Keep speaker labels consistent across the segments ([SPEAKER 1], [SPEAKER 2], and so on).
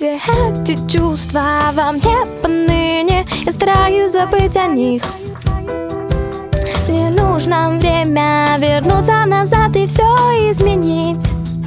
[SPEAKER 1] Все эти чувства во мне поныне, я стараюсь забыть о них. Мне нужно время вернуться назад и все изменить.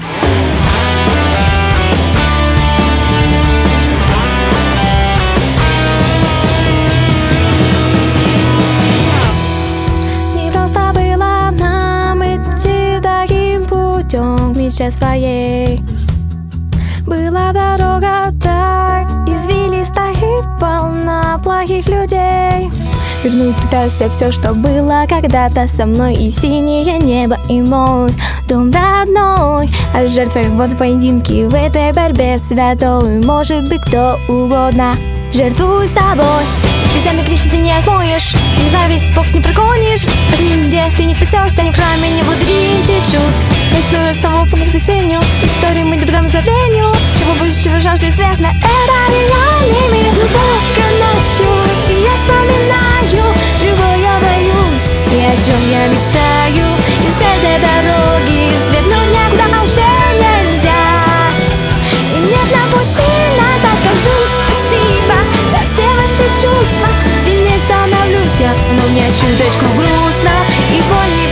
[SPEAKER 1] Не просто было нам идти таким путем к мечте своей. Была дорога так извилиста и полна плохих людей. Вернуть пытаюсь я все, что было когда-то со мной. И синее небо, и мой дом родной. А жертвой вот поединки в этой борьбе святой. Может быть кто угодно, жертвуй собой. Слезами грехи ты не отмоешь, не зависть Бог не прогонишь. Где ты не спасешься, ни в храме, ни в лабиринте чувств. Начну я с того по спасению, истории мы не предаем забвению. Чего боюсь, чего жажду, известно, это реальный мир. Глубоко ночью я вспоминаю, чего я боюсь и о чем я мечтаю. И с этой дороги свернуть никуда уже нельзя. И нет на пути назад, скажу спасибо за все ваши чувства. Сильнее становлюсь я, но мне чуточку грустно и больно.